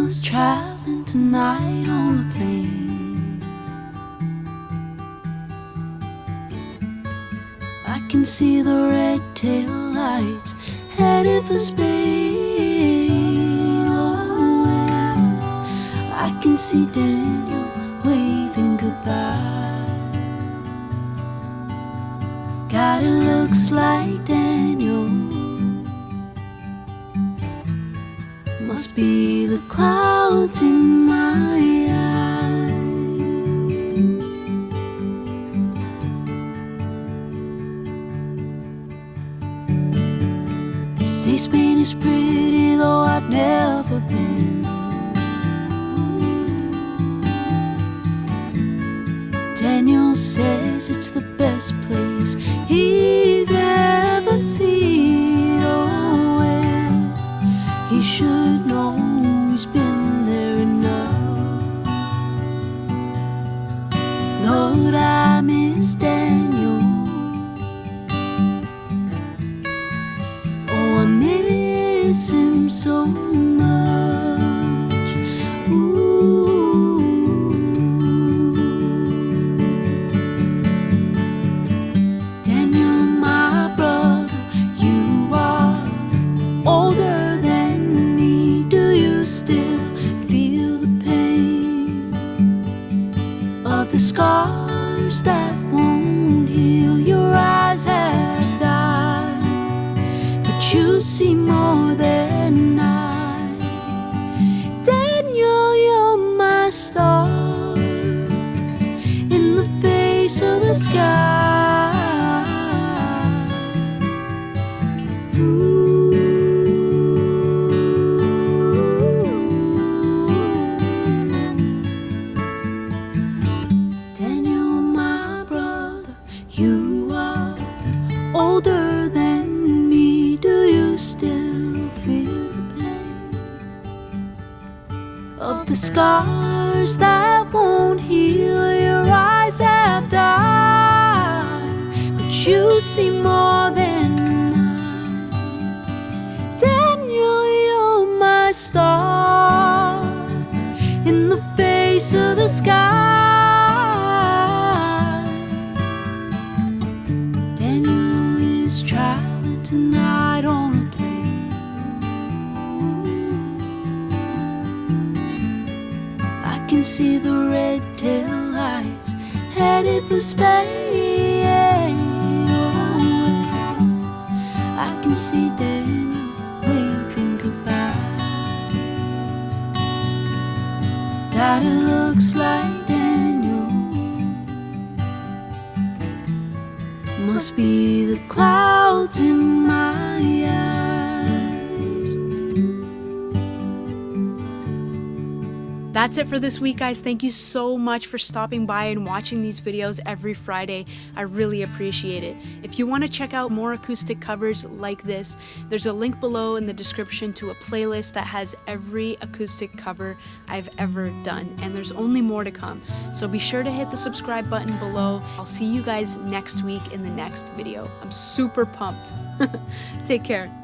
was traveling tonight on a plane. I can see the red tail lights headed for Spain. Oh, well, I can see Daniel waving goodbye. God, it looks like Daniel must be the clouds in my eyes. They say Spain is pretty, though I've never been. Daniel says it's the best place he's ever seen. Oh, well, he should know he's been there enough. Lord, I miss Daniel. Oh, I miss him so much. Ooh. Daniel, my brother, you are older than me. Do you still feel the pain of the scars that won't heal? Your eyes have died, but you see more than I. Daniel, you're my star in the face of the sky. Daniel, my brother, you are older than me. Do you still feel the pain of the scars that won't heal? Your eyes have died, but you see more than I. Daniel, you're my star in the face of the sky. Daniel is traveling tonight on a plane. I can see the red tail lights headed for Spain. Oh, well, I can see Daniel waving goodbye. God, it looks like Daniel must be the clouds in my eyes. That's it for this week, guys. Thank you so much for stopping by and watching these videos every Friday. I really appreciate it. If you want to check out more acoustic covers like this, there's a link below in the description to a playlist that has every acoustic cover I've ever done, and there's only more to come. So be sure to hit the subscribe button below. I'll see you guys next week in the next video. I'm super pumped. Take care.